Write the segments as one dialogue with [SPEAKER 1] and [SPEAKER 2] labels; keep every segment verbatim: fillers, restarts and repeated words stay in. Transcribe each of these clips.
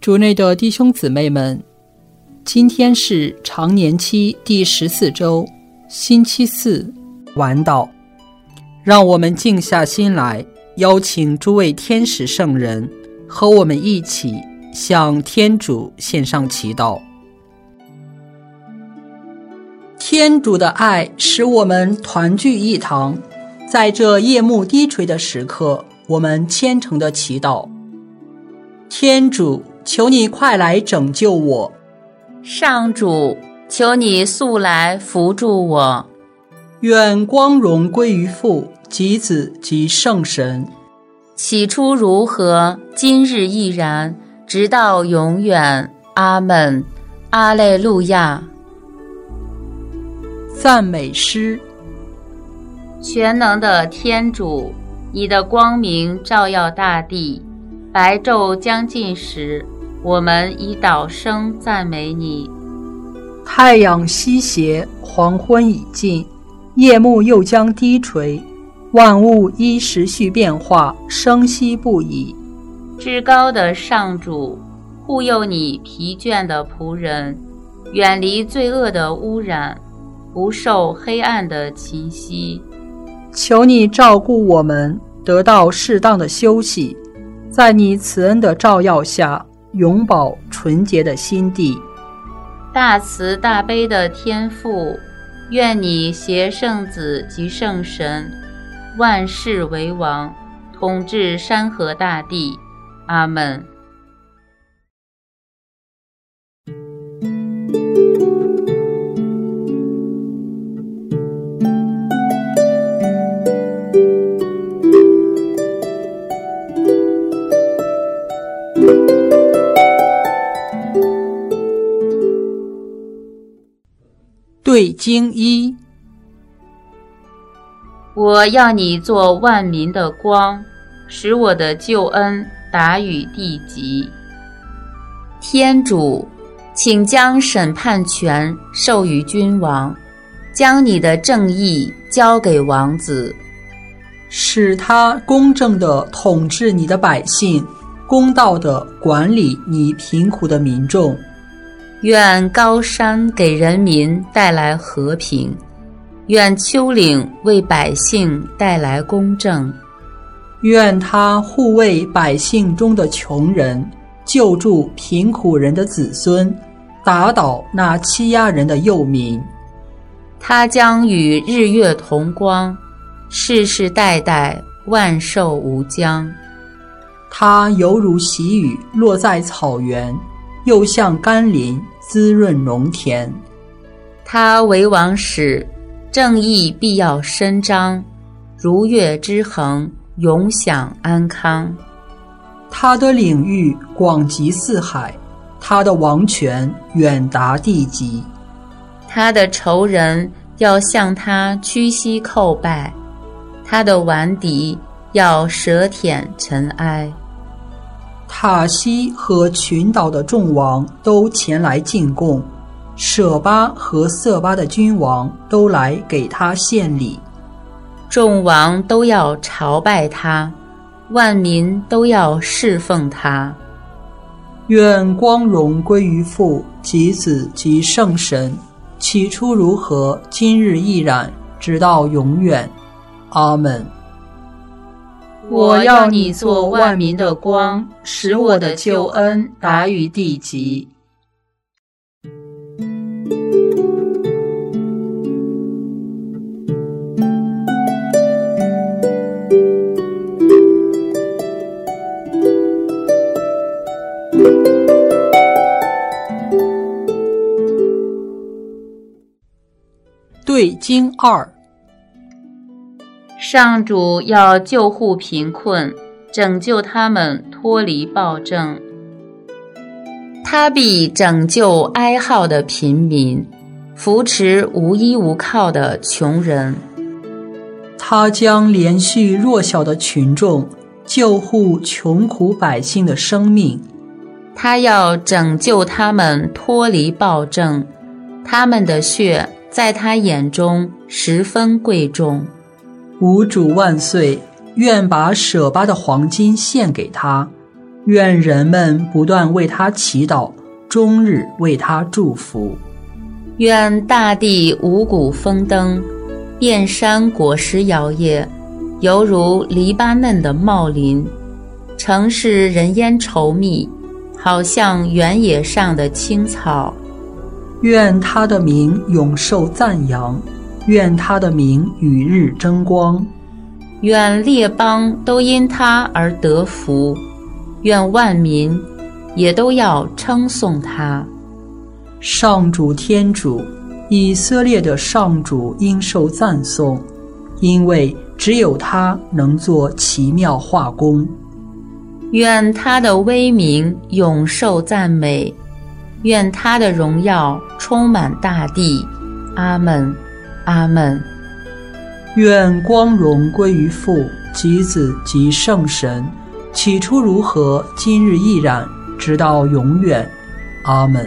[SPEAKER 1] 主内的弟兄姊妹们，今天是常年期第十四周，星期四，晚祷。让我们静下心来，邀请诸位天使圣人和我们一起向天主献上祈祷。天主的爱使我们团聚一堂，在这夜幕低垂的时刻，我们虔诚的祈祷。天主，求你快来拯救我。
[SPEAKER 2] 上主，求你速来扶助我。
[SPEAKER 1] 愿光荣归于父及子及圣神。
[SPEAKER 2] 起初如何，今日亦然，直到永远。阿们。阿肋路亚。
[SPEAKER 1] 赞美诗。
[SPEAKER 2] 全能的天主，你的光明照耀大地，白昼将近时，我们以祷声赞美你。
[SPEAKER 1] 太阳西斜，黄昏已尽，夜幕又将低垂，万物依时序变化，生息不已。
[SPEAKER 2] 至高的上主，护佑你疲倦的仆人，远离罪恶的污染，不受黑暗的侵袭。
[SPEAKER 1] 求你照顾我们，得到适当的休息，在你慈恩的照耀下，永保纯洁的心地。
[SPEAKER 2] 大慈大悲的天父，愿你携圣子及圣神，万世为王，统治山河大地。阿们。
[SPEAKER 1] 对经一。
[SPEAKER 2] 我要你做万民的光，使我的救恩达于地极。天主，请将审判权授予君王，将你的正义交给王子，
[SPEAKER 1] 使他公正地统治你的百姓，公道地管理你贫苦的民众。
[SPEAKER 2] 愿高山给人民带来和平，愿丘陵为百姓带来公正。
[SPEAKER 1] 愿他护卫百姓中的穷人，救助贫苦人的子孙，打倒那欺压人的幼民。
[SPEAKER 2] 他将与日月同光，世世代代万寿无疆。
[SPEAKER 1] 他犹如喜雨落在草原，又像甘霖滋润农田。
[SPEAKER 2] 他为王时，正义必要伸张，如月之恒，永享安康。
[SPEAKER 1] 他的领域广及四海，他的王权远达地极。
[SPEAKER 2] 他的仇人要向他屈膝叩拜，他的顽敌要舌舔尘埃。
[SPEAKER 1] 塔西和群岛的众王都前来进贡，舍巴和色巴的君王都来给他献礼。
[SPEAKER 2] 众王都要朝拜他，万民都要侍奉他。
[SPEAKER 1] 愿光荣归于父及子及圣神，起初如何，今日亦然，直到永远。阿们。
[SPEAKER 2] 我要你做万民的光，使我的救恩达于地极。
[SPEAKER 1] 对经二。
[SPEAKER 2] 上主要救护贫困，拯救他们脱离暴政。他必拯救哀号的贫民，扶持无依无靠的穷人。
[SPEAKER 1] 他将连续弱小的群众，救护穷苦百姓的生命。
[SPEAKER 2] 他要拯救他们脱离暴政，他们的血在他眼中十分贵重。吾主万岁，愿把舍巴的黄金献给他，
[SPEAKER 1] 愿人们不断为他祈祷，终日为他祝福。
[SPEAKER 2] 愿大地五谷丰登，遍山果实摇曳，犹如黎巴嫩的茂林，城市人烟稠密，好像原野上的青草。
[SPEAKER 1] 愿他的名永受赞扬，愿他的名与日争光。
[SPEAKER 2] 愿列邦都因他而得福，愿万民也都要称颂他。
[SPEAKER 1] 上主天主，以色列的上主应受赞颂，因为只有他能做奇妙化工。
[SPEAKER 2] 愿他的威名永受赞美，愿他的荣耀充满大地。阿们，阿们。
[SPEAKER 1] 愿光荣归于父及子及圣神，起初如何，今日亦然，直到永远。阿们。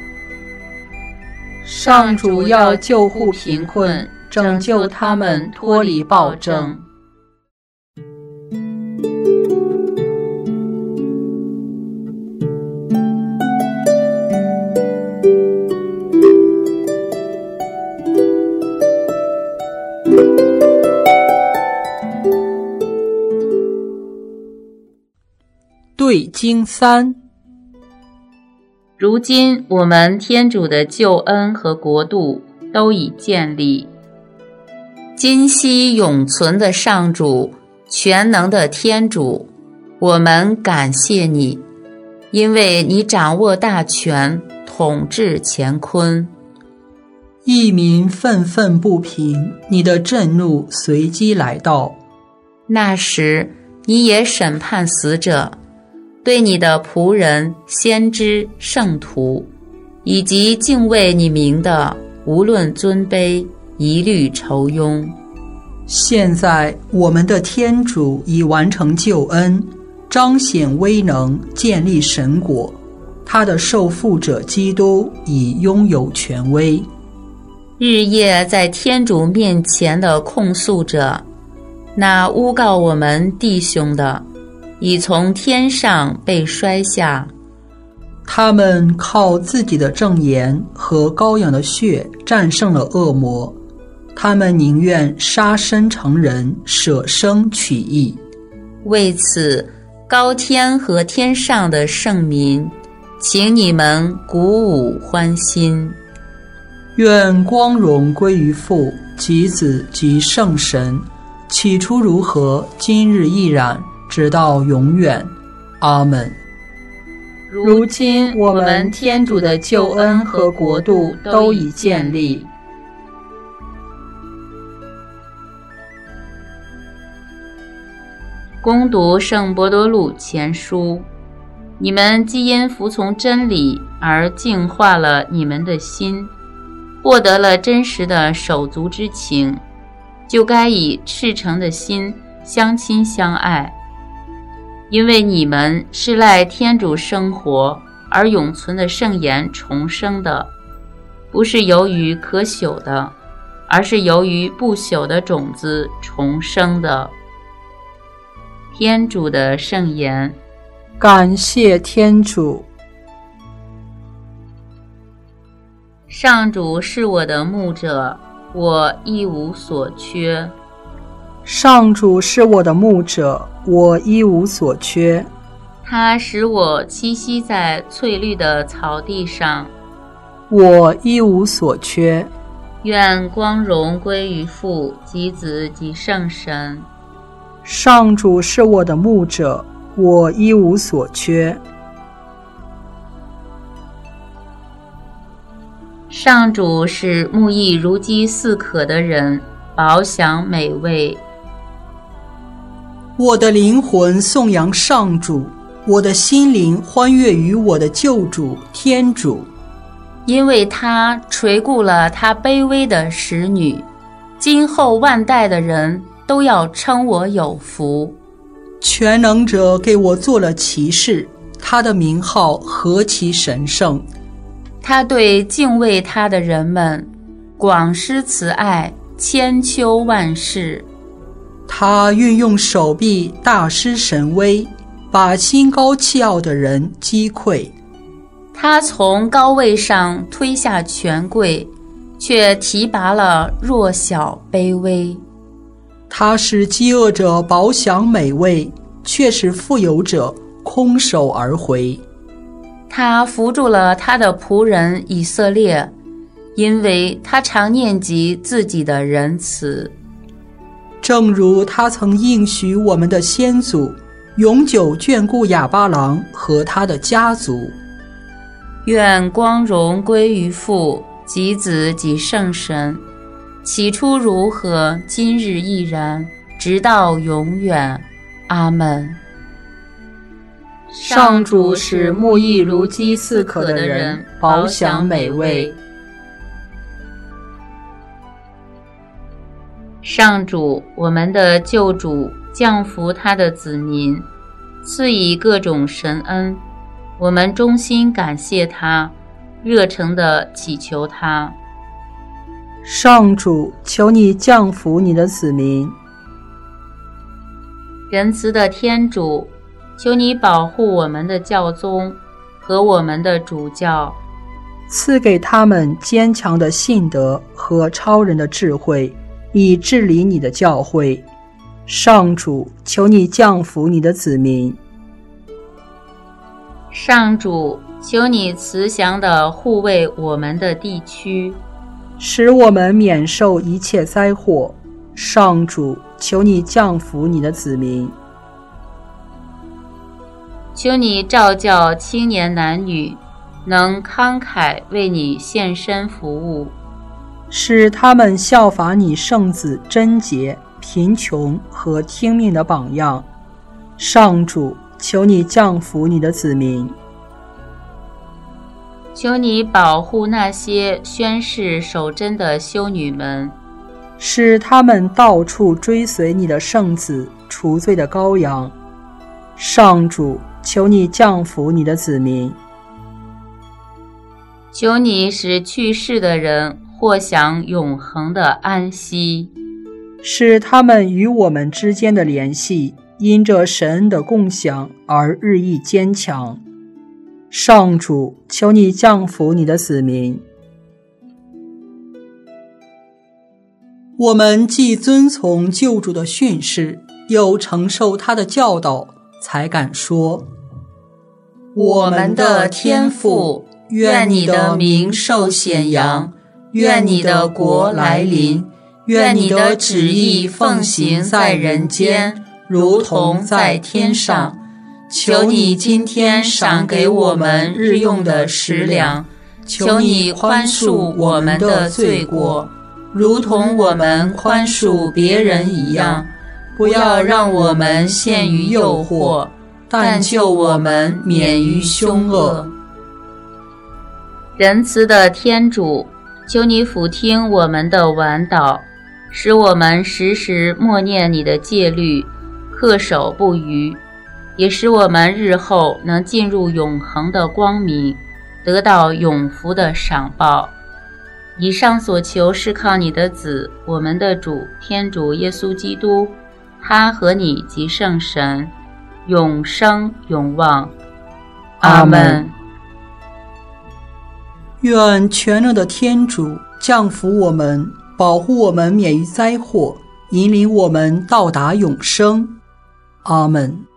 [SPEAKER 1] 上主要救护贫困，拯救他们脱离暴政。对经三。
[SPEAKER 2] 如今我们天主的救恩和国度都已建立。今昔永存的上主，全能的天主，我们感谢你，因为你掌握大权，统治乾坤。
[SPEAKER 1] 一民愤愤不平，你的震怒随机来到。
[SPEAKER 2] 那时你也审判死者，对你的仆人、先知、圣徒，以及敬畏你名的，无论尊卑，一律酬庸。
[SPEAKER 1] 现在我们的天主已完成救恩，彰显威能，建立神国，他的受傅者基督已拥有权威。
[SPEAKER 2] 日夜在天主面前的控诉者，那诬告我们弟兄的，已从天上被摔下。
[SPEAKER 1] 他们靠自己的证言和羔羊的血战胜了恶魔，他们宁愿杀身成人，舍生取义。
[SPEAKER 2] 为此，高天和天上的圣民，请你们鼓舞欢心。
[SPEAKER 1] 愿光荣归于父及子及圣神，起初如何，今日亦然，直到永远。阿们。如今我们天主的救恩和国度都已建立。
[SPEAKER 2] 恭读圣伯多禄前书，你们既因服从真理而净化了你们的心，获得了真实的手足之情，就该以赤诚的心相亲相爱。因为你们是赖天主生活而永存的圣言重生的，不是由于可朽的，而是由于不朽的种子重生的。天主的圣言。
[SPEAKER 1] 感谢天主。
[SPEAKER 2] 上主是我的牧者，我一无所缺。
[SPEAKER 1] 上主是我的牧者，我一无所缺。
[SPEAKER 2] 他使我栖息在翠绿的草地上，
[SPEAKER 1] 我一无所缺。
[SPEAKER 2] 愿光荣归于父及子及圣神。
[SPEAKER 1] 上主是我的牧者，我一无所缺。
[SPEAKER 2] 上主使牧役如饥似渴的人饱享美味。
[SPEAKER 1] 我的灵魂颂扬上主，我的心灵欢悦于我的救主天主，
[SPEAKER 2] 因为他垂顾了他卑微的使女，今后万代的人都要称我有福。
[SPEAKER 1] 全能者给我做了骑士，他的名号何其神圣。
[SPEAKER 2] 他对敬畏他的人们广施慈爱，千秋万世。
[SPEAKER 1] 他运用手臂大施神威， 把心高气傲的人击溃。
[SPEAKER 2] 他从高位上推下权贵，却提拔了弱小卑微。
[SPEAKER 1] 他使饥饿者饱享美味，却使富有者空手而回。
[SPEAKER 2] 他扶助了他的仆人以色列，因为他常念及自己的仁慈。
[SPEAKER 1] 正如他曾应许我们的先祖，永久眷顾亚巴郎和他的家族。
[SPEAKER 2] 愿光荣归于父及子及圣神，起初如何，今日亦然，直到永远。阿们。
[SPEAKER 1] 上主使慕义如饥似渴的人饱享美味。
[SPEAKER 2] 上主，我们的救主，降福他的子民，赐以各种神恩，我们衷心感谢他，热诚地祈求他。
[SPEAKER 1] 上主，求你降福你的子民。
[SPEAKER 2] 仁慈的天主，求你保护我们的教宗和我们的主教，
[SPEAKER 1] 赐给他们坚强的信德和超人的智慧，以治理你的教会。上主，求你降福你的子民。
[SPEAKER 2] 上主，求你慈祥地护卫我们的地区，
[SPEAKER 1] 使我们免受一切灾祸。上主，求你降福你的子民。
[SPEAKER 2] 求你召教青年男女，能慷慨为你献身服务，
[SPEAKER 1] 使他们效法你圣子贞洁、贫穷和听命的榜样。上主，求你降福你的子民。
[SPEAKER 2] 求你保护那些宣誓守贞的修女们，
[SPEAKER 1] 使他们到处追随你的圣子除罪的羔羊。上主，求你降福你的子民。
[SPEAKER 2] 求你使去世的人获享永恒的安息，
[SPEAKER 1] 使他们与我们之间的联系因着神恩的共享而日益坚强。上主，求你降福你的子民。我们既遵从救主的训示，又承受他的教导，才敢说：
[SPEAKER 2] 我们的天父，愿你的名受显扬，愿你的国来临，愿你的旨意奉行在人间，如同在天上。求你今天赏给我们日用的食粮，求你宽恕我们的罪过，如同我们宽恕别人一样。不要让我们陷于诱惑，但救我们免于凶恶。仁慈的天主，求你俯听我们的挽祷，使我们时时默念你的戒律，恪守不渝，也使我们日后能进入永恒的光明，得到永福的赏报。以上所求是靠你的子，我们的主天主耶稣基督，他和你及圣神，永生永旺。阿们。
[SPEAKER 1] 愿全能的天主降福我们，保护我们免于灾祸，引领我们到达永生。阿们。